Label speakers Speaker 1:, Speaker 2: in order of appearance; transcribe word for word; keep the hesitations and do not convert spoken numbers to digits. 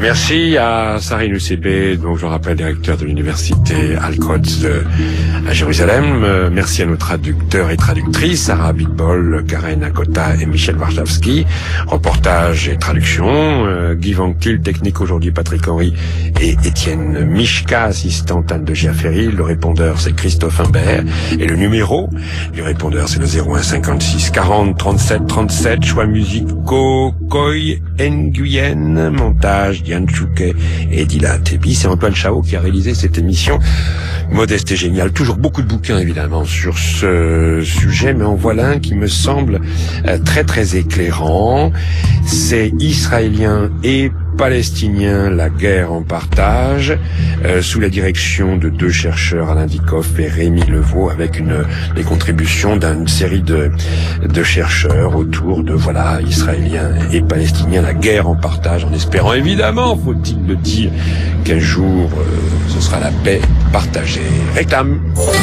Speaker 1: Merci à Sarah Nusseibeh, donc je rappelle directeur de l'université Al-Quds à Jérusalem. Euh, merci à nos traducteurs et traductrices, Sarah Abitbol, Karen Akota et Michel Warszawski. Reportage et traduction, euh, Guy Van Til, technique aujourd'hui Patrick Henry et Étienne Michka, assistante Anne de Giaferi. Le répondeur c'est Christophe Imbert et le numéro du répondeur c'est le zéro un cinquante-six quarante trente-sept trente-sept. Choix musicaux Koy Nguyen, montage Diane Chouquet et Dila Tebi. C'est Antoine Chao qui a réalisé cette émission modeste et géniale. Toujours beaucoup de bouquins évidemment sur ce sujet, mais en voilà un qui me semble euh, très très éclairant. C'est Israélien et Palestinien, la guerre en partage, euh, sous la direction de deux chercheurs, Alain Dikoff et Rémi Levaux, avec une les contributions d'une série de de chercheurs autour de voilà Israéliens et Palestiniens, la guerre en partage, en espérant évidemment, faut-il le dire, qu'un jour euh, ce sera la paix partagée. Réclame.